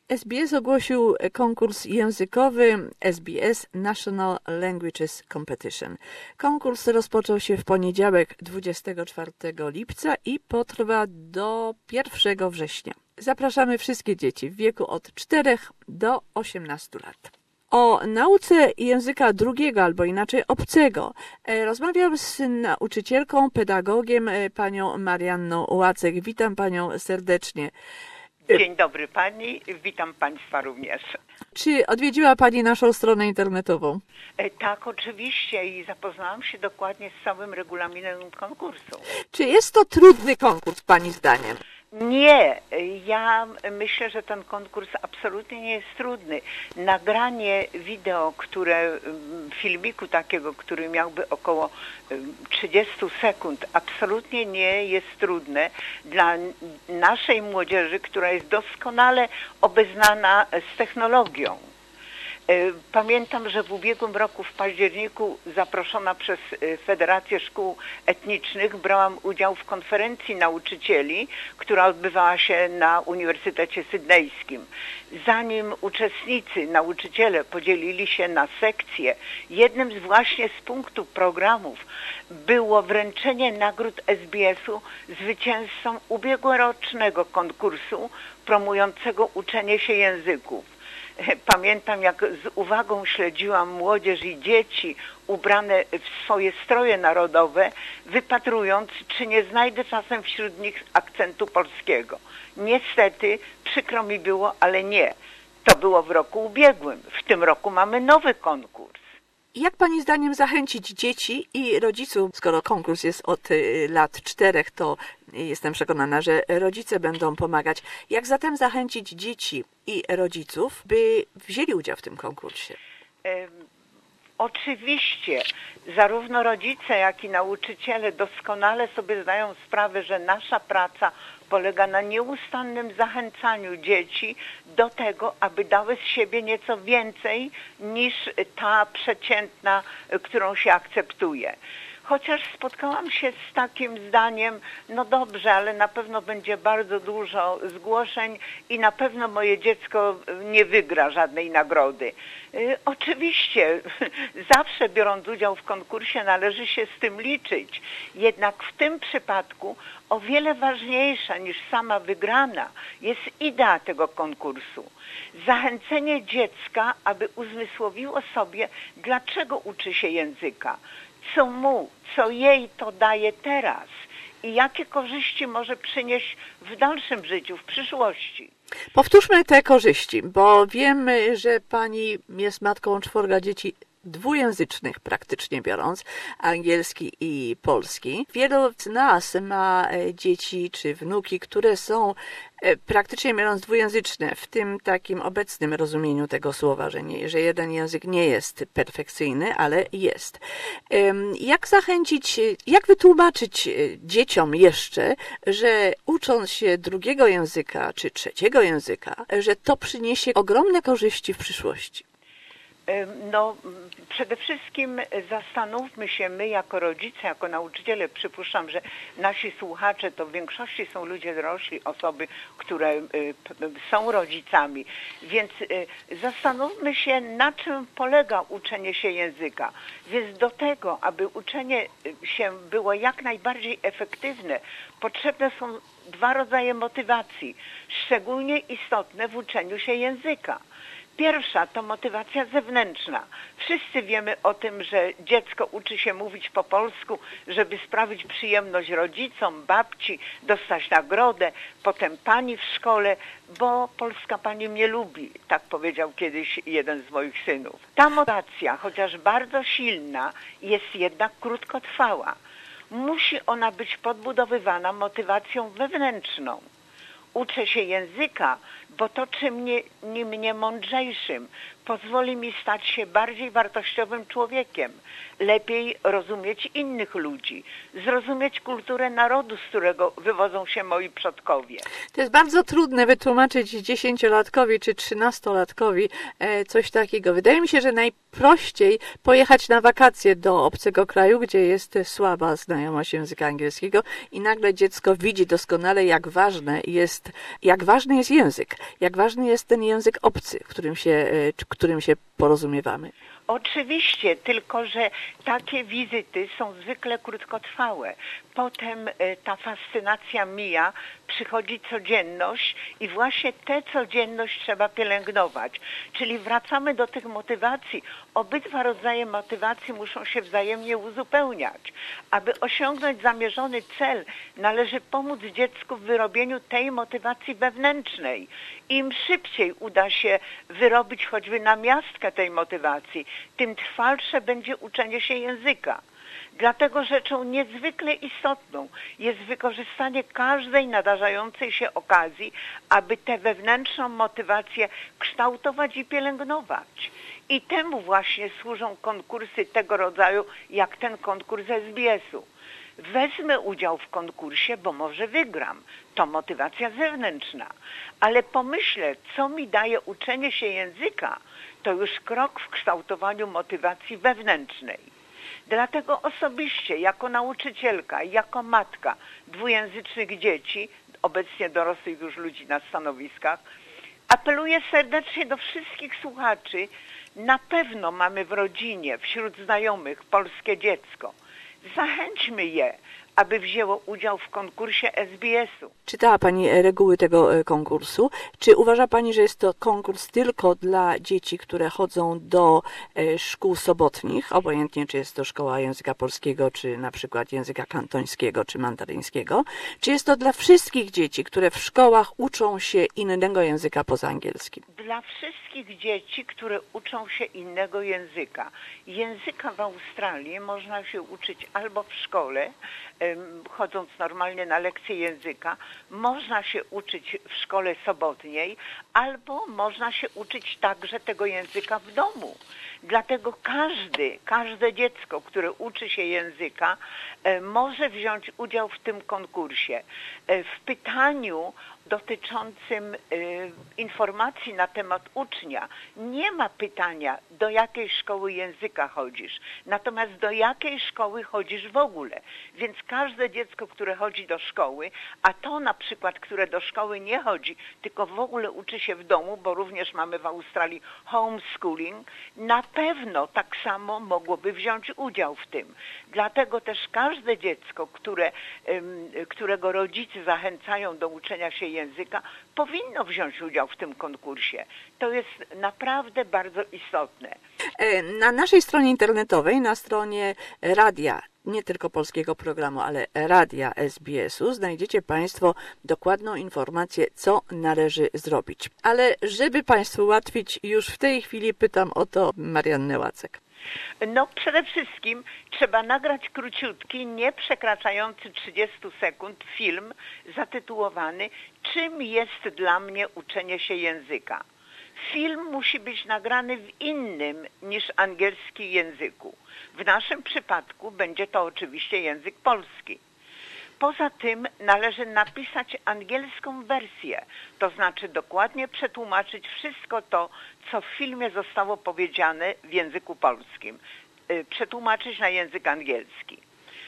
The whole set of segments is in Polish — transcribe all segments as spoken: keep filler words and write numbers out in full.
S B S ogłosił konkurs językowy S B S National Languages Competition. Konkurs rozpoczął się w poniedziałek dwudziestego czwartego lipca i potrwa do pierwszego września. Zapraszamy wszystkie dzieci w wieku od czterech do osiemnastu lat. O nauce języka drugiego albo inaczej obcego rozmawiam z nauczycielką, pedagogiem, panią Marianną Łacek. Witam panią serdecznie. Dzień dobry pani, witam państwa również. Czy odwiedziła pani naszą stronę internetową? E, tak, oczywiście i zapoznałam się dokładnie z całym regulaminem konkursu. Czy jest to trudny konkurs pani zdaniem? Nie, ja myślę, że ten konkurs absolutnie nie jest trudny. Nagranie wideo, które, filmiku takiego, który miałby około trzydzieści sekund, absolutnie nie jest trudne dla naszej młodzieży, która jest doskonale obeznana z technologią. Pamiętam, że w ubiegłym roku w październiku zaproszona przez Federację Szkół Etnicznych brałam udział w konferencji nauczycieli, która odbywała się na Uniwersytecie Sydnejskim. Zanim uczestnicy, nauczyciele podzielili się na sekcje, jednym z właśnie z punktów programów było wręczenie nagród S B S-u zwycięzcom ubiegłorocznego konkursu promującego uczenie się języków. Pamiętam, jak z uwagą śledziłam młodzież i dzieci ubrane w swoje stroje narodowe, wypatrując, czy nie znajdę czasem wśród nich akcentu polskiego. Niestety, przykro mi było, ale nie. To było w roku ubiegłym. W tym roku mamy nowy konkurs. Jak pani zdaniem zachęcić dzieci i rodziców, skoro konkurs jest od lat czterech, to jestem przekonana, że rodzice będą pomagać. Jak zatem zachęcić dzieci i rodziców, by wzięli udział w tym konkursie? E, oczywiście, zarówno rodzice, jak i nauczyciele doskonale sobie zdają sprawę, że nasza praca polega na nieustannym zachęcaniu dzieci do tego, aby dały z siebie nieco więcej niż ta przeciętna, którą się akceptuje. Chociaż spotkałam się z takim zdaniem, no dobrze, ale na pewno będzie bardzo dużo zgłoszeń i na pewno moje dziecko nie wygra żadnej nagrody. Yy, oczywiście, zawsze biorąc udział w konkursie należy się z tym liczyć. Jednak w tym przypadku o wiele ważniejsza niż sama wygrana jest idea tego konkursu. Zachęcenie dziecka, aby uzmysłowiło sobie, dlaczego uczy się języka. Co mu, co jej to daje teraz i jakie korzyści może przynieść w dalszym życiu, w przyszłości. Powtórzmy te korzyści, bo wiemy, że pani jest matką czworga dzieci dwujęzycznych praktycznie biorąc, angielski i polski. Wielu z nas ma dzieci czy wnuki, które są praktycznie biorąc dwujęzyczne, w tym takim obecnym rozumieniu tego słowa, że, nie, że jeden język nie jest perfekcyjny, ale jest. Jak zachęcić, jak wytłumaczyć dzieciom jeszcze, że ucząc się drugiego języka czy trzeciego języka, że to przyniesie ogromne korzyści w przyszłości? No, przede wszystkim zastanówmy się my jako rodzice, jako nauczyciele. Przypuszczam, że nasi słuchacze to w większości są ludzie dorośli, osoby, które są rodzicami. Więc zastanówmy się, na czym polega uczenie się języka. Więc do tego, aby uczenie się było jak najbardziej efektywne, potrzebne są dwa rodzaje motywacji, szczególnie istotne w uczeniu się języka. Pierwsza to motywacja zewnętrzna. Wszyscy wiemy o tym, że dziecko uczy się mówić po polsku, żeby sprawić przyjemność rodzicom, babci, dostać nagrodę, potem pani w szkole, bo polska pani mnie lubi, tak powiedział kiedyś jeden z moich synów. Ta motywacja, chociaż bardzo silna, jest jednak krótkotrwała. Musi ona być podbudowywana motywacją wewnętrzną. Uczę się języka, bo to czyni mnie, mnie mądrzejszym, pozwoli mi stać się bardziej wartościowym człowiekiem, lepiej rozumieć innych ludzi, zrozumieć kulturę narodu, z którego wywodzą się moi przodkowie. To jest bardzo trudne wytłumaczyć dziesięciolatkowi czy trzynastolatkowi coś takiego. Wydaje mi się, że najprościej pojechać na wakacje do obcego kraju, gdzie jest słaba znajomość języka angielskiego i nagle dziecko widzi doskonale, jak ważne jest, jak ważny jest język. jak ważny jest ten język obcy, którym się, którym się porozumiewamy. Oczywiście, tylko że takie wizyty są zwykle krótkotrwałe. Potem ta fascynacja mija, przychodzi codzienność i właśnie tę codzienność trzeba pielęgnować. Czyli wracamy do tych motywacji. Obydwa rodzaje motywacji muszą się wzajemnie uzupełniać. Aby osiągnąć zamierzony cel, należy pomóc dziecku w wyrobieniu tej motywacji wewnętrznej. Im szybciej uda się wyrobić choćby namiastkę tej motywacji, tym trwalsze będzie uczenie się języka. Dlatego rzeczą niezwykle istotną jest wykorzystanie każdej nadarzającej się okazji, aby tę wewnętrzną motywację kształtować i pielęgnować. I temu właśnie służą konkursy tego rodzaju, jak ten konkurs S B S-u. Wezmę udział w konkursie, bo może wygram. To motywacja zewnętrzna. Ale pomyślę, co mi daje uczenie się języka, to już krok w kształtowaniu motywacji wewnętrznej. Dlatego osobiście, jako nauczycielka, jako matka dwujęzycznych dzieci, obecnie dorosłych już ludzi na stanowiskach, apeluję serdecznie do wszystkich słuchaczy. Na pewno mamy w rodzinie, wśród znajomych polskie dziecko. Zachęćmy je, aby wzięło udział w konkursie S B S-u. Czytała Pani reguły tego konkursu. Czy uważa Pani, że jest to konkurs tylko dla dzieci, które chodzą do szkół sobotnich, obojętnie czy jest to szkoła języka polskiego, czy na przykład języka kantońskiego, czy mandaryńskiego? Czy jest to dla wszystkich dzieci, które w szkołach uczą się innego języka poza angielskim? Dla wszystkich dzieci, które uczą się innego języka. Języka w Australii można się uczyć albo w szkole, chodząc normalnie na lekcje języka, można się uczyć w szkole sobotniej, albo można się uczyć także tego języka w domu. Dlatego każdy, każde dziecko, które uczy się języka, może wziąć udział w tym konkursie. W pytaniu dotyczącym informacji na temat ucznia nie ma pytania, do jakiej szkoły języka chodzisz, natomiast do jakiej szkoły chodzisz w ogóle. Więc każde dziecko, które chodzi do szkoły, a to na przykład, które do szkoły nie chodzi, tylko w ogóle uczy się w domu, bo również mamy w Australii homeschooling, na pewno tak samo mogłoby wziąć udział w tym. Dlatego też każde dziecko, które, którego rodzice zachęcają do uczenia się języka, powinno wziąć udział w tym konkursie. To jest naprawdę bardzo istotne. Na naszej stronie internetowej, na stronie radia, nie tylko polskiego programu, ale radia S B S-u, znajdziecie Państwo dokładną informację, co należy zrobić. Ale żeby Państwu ułatwić, już w tej chwili pytam o to Mariannę Łacek. No przede wszystkim trzeba nagrać króciutki, nie przekraczający trzydzieści sekund film zatytułowany "Czym jest dla mnie uczenie się języka?". Film musi być nagrany w innym niż angielski języku. W naszym przypadku będzie to oczywiście język polski. Poza tym należy napisać angielską wersję, to znaczy dokładnie przetłumaczyć wszystko to, co w filmie zostało powiedziane w języku polskim, przetłumaczyć na język angielski.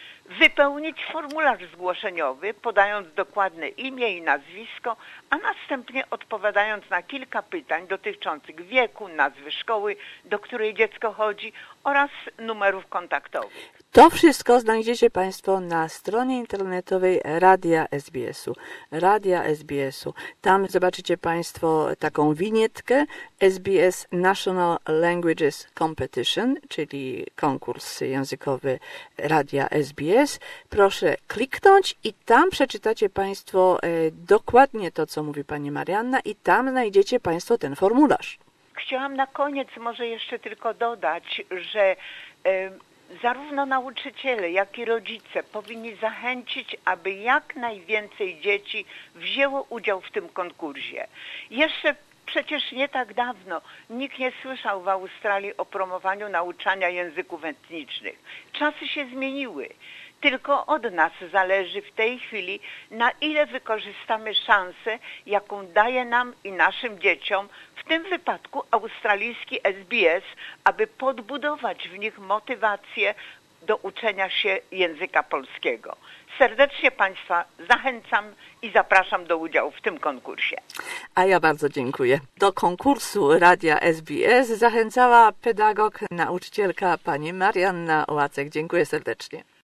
Wypełnić formularz zgłoszeniowy, podając dokładne imię i nazwisko, a następnie odpowiadając na kilka pytań dotyczących wieku, nazwy szkoły, do której dziecko chodzi oraz numerów kontaktowych. To wszystko znajdziecie Państwo na stronie internetowej Radia S B S-u. Radia S B S-u. Tam zobaczycie Państwo taką winietkę S B S National Languages Competition, czyli konkurs językowy Radia S B S. Proszę kliknąć i tam przeczytacie Państwo dokładnie to, co mówi Pani Marianna, i tam znajdziecie Państwo ten formularz. Chciałam na koniec może jeszcze tylko dodać, że y, zarówno nauczyciele, jak i rodzice powinni zachęcić, aby jak najwięcej dzieci wzięło udział w tym konkursie. Jeszcze przecież nie tak dawno nikt nie słyszał w Australii o promowaniu nauczania języków etnicznych. Czasy się zmieniły. Tylko od nas zależy w tej chwili, na ile wykorzystamy szansę, jaką daje nam i naszym dzieciom, w tym wypadku australijski S B S, aby podbudować w nich motywację do uczenia się języka polskiego. Serdecznie Państwa zachęcam i zapraszam do udziału w tym konkursie. A ja bardzo dziękuję. Do konkursu Radia S B S zachęcała pedagog, nauczycielka pani Marianna Łacek. Dziękuję serdecznie.